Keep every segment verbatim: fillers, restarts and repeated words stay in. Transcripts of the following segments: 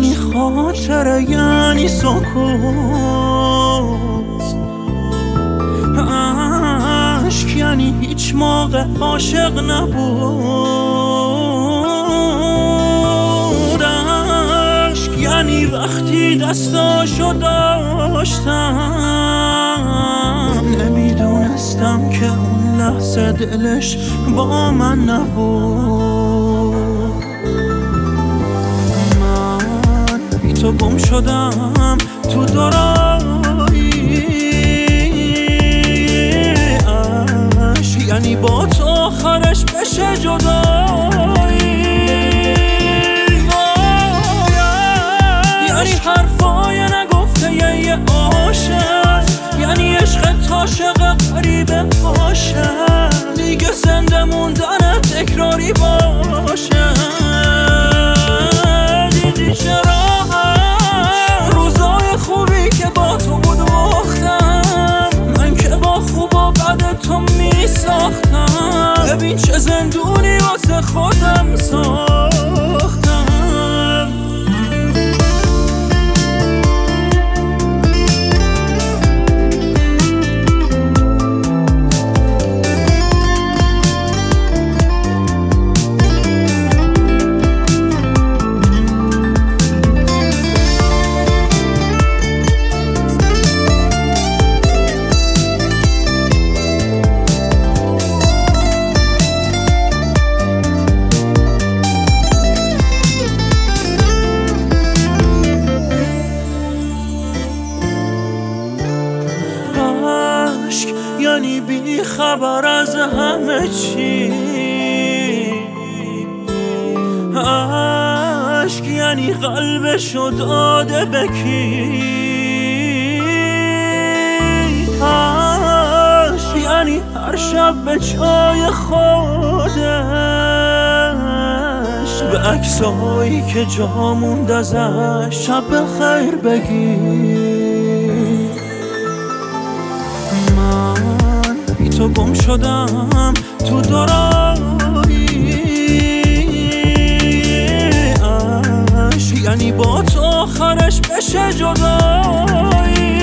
یعنی خاطره، یعنی سکوت. عشق یعنی هیچ موقع عاشق نبود. عشق یعنی وقتی دستاشو داشتم نمیدونستم که اون لحظه دلش با من نبود. من بی تو گم شدم تو دورایی، عشق یعنی با تو آخرش بشه جدایی. یعنی حرفای نگفته یه عاشق، یعنی عشق عاشق غریب عاشق، دیگه زنده موندن تکراری باشه. دیدی چرا روزای خوبی که با تو بود باختم، من که با خوب و بد تو می ساختم. ببین چه زندونی واسه خودم ساختم. یعنی بی خبر از همه چی. عشق یعنی قلبشو داده به کی. عشق یعنی هر شب به جای خودش به عکسایی که جا موند ازش شب بخیر بگی. تو گم شدم تو دورایی، عشق یعنی با تو آخرش بشه جدایی.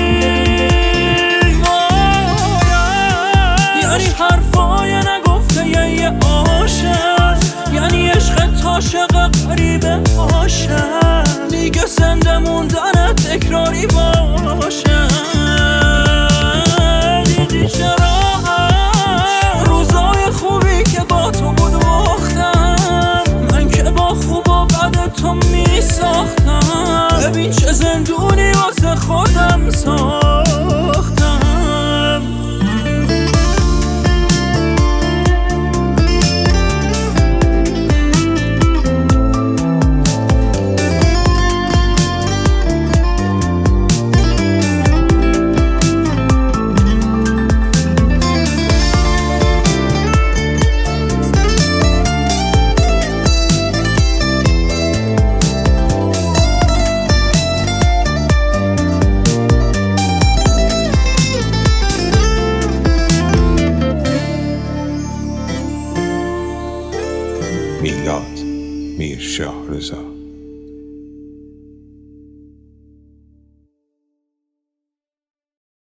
یعنی حرفای نگفته یه عاشق، یعنی عشق عاشق غریب عاشق، دیگه زنده موندن تکراری باشه. دیدی چرا روزای خوبی که با تو بود باختم، من که با خوب و بد تو می ساختم. ببین چه زندونی واسه خودم ساختم. میلاد میرشاه رضا.